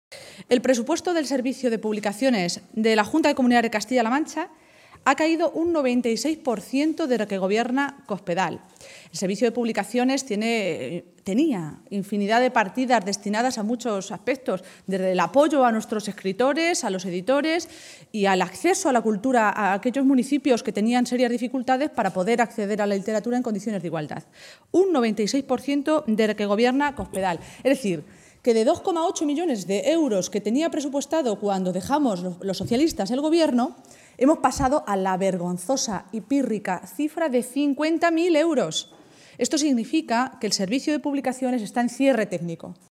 El presupuesto del Servicio de Publicaciones de la Junta de Comunidades de Castilla-La Mancha ha caído un 96% desde que gobierna Cospedal. El Servicio de Publicaciones tenía infinidad de partidas destinadas a muchos aspectos, desde el apoyo a nuestros escritores, a los editores y al acceso a la cultura a aquellos municipios que tenían serias dificultades para poder acceder a la literatura en condiciones de igualdad. Un 96% desde que gobierna Cospedal. Es decir, que de 2,8 millones de euros que tenía presupuestado cuando dejamos los socialistas el gobierno, hemos pasado a la vergonzosa y pírrica cifra de 50.000 euros. Esto significa que el Servicio de Publicaciones está en cierre técnico.